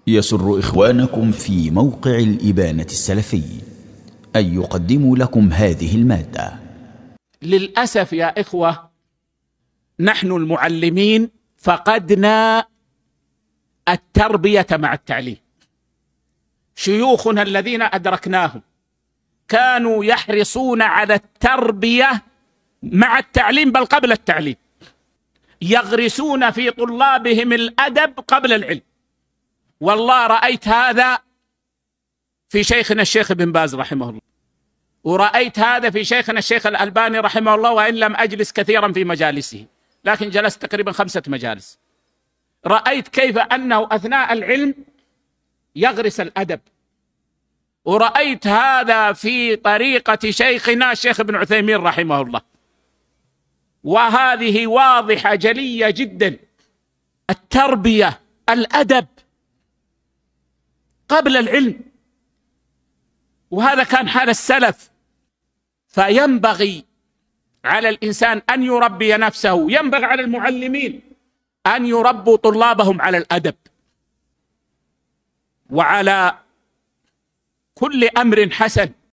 يسر إخوانكم في موقع الإبانة السلفي أن يقدموا لكم هذه المادة. للأسف يا إخوة، نحن المعلمين فقدنا التربية مع التعليم. شيوخنا الذين أدركناهم كانوا يحرصون على التربية مع التعليم، بل قبل التعليم، يغرسون في طلابهم الأدب قبل العلم. والله رأيت هذا في شيخنا الشيخ بن باز رحمه الله، ورأيت هذا في شيخنا الشيخ الألباني رحمه الله، وإن لم أجلس كثيرا في مجالسه، لكن جلست تقريبا 5 مجالس. رأيت كيف أنه أثناء العلم يغرس الأدب، ورأيت هذا في طريقة شيخنا الشيخ ابن عثيمين رحمه الله، وهذه واضحة جلية جدا. التربية، الأدب قبل العلم، وهذا كان حال السلف. فينبغي على الإنسان أن يربي نفسه، ينبغي على المعلمين أن يربوا طلابهم على الأدب وعلى كل أمر حسن.